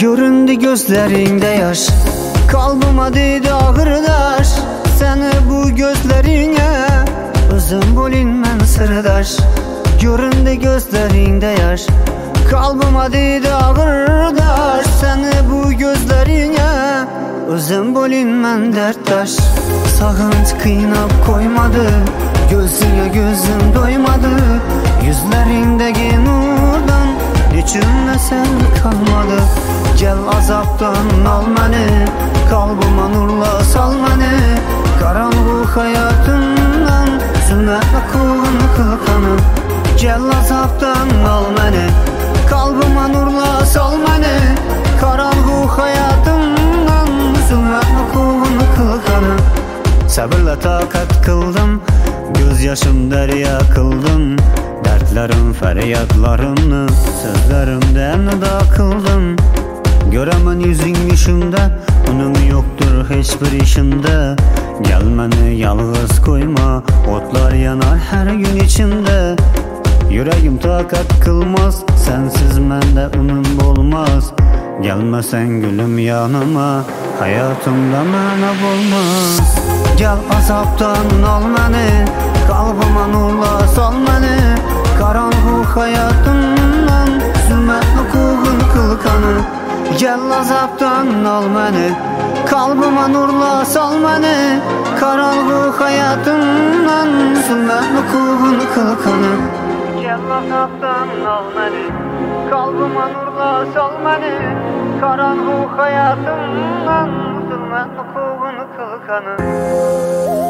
Göründü gözlerinde yaş, kalbıma değdi ağırdaş. Seni bu gözlerine özüm bolinmen sırdaş. Göründü gözlerinde yaş, kalbıma değdi ağırdaş. Seni bu gözlerine özüm bolinmen derttaş. Sağınç kıynap koymadı, gözüne gözüm doymadı. Yüzlerindeki nurdan içimde sen kalmadı. Gel azaptan al beni, kalbıma nurla sal beni. Karanlık hayatımdan zulmetme kulunu kılkanım. Gel azaptan al beni, kalbıma nurla sal beni. Karanlık hayatımdan zulmetme kulunu kılkanım. Sabırla takat kıldım, gözyaşım derya kıldım. Dertlerim feryatlarımı sözlerimden da kıldım. Göremen yüzün işimde, önüm yoktur hiçbir işimde. Gel beni yalnız koyma, otlar yanar her gün içimde. Yüreğim takat kılmaz, sensiz mende önüm olmaz. Gelmesen gülüm yanıma, hayatımda mana olmaz. Gel azaptan al beni, kalbıma nurla sal beni. Karanlık hayatımdan zulmetme kulun kılkanı. Gel azaptan al beni, kalbıma nurla sal beni. Karanlık hayatımdan zulmetme kulun kılkanı. Gel azaptan al beni, kalbıma nurla sal beni. Karanlık hayatımdan zulmetme kulun kılkanı.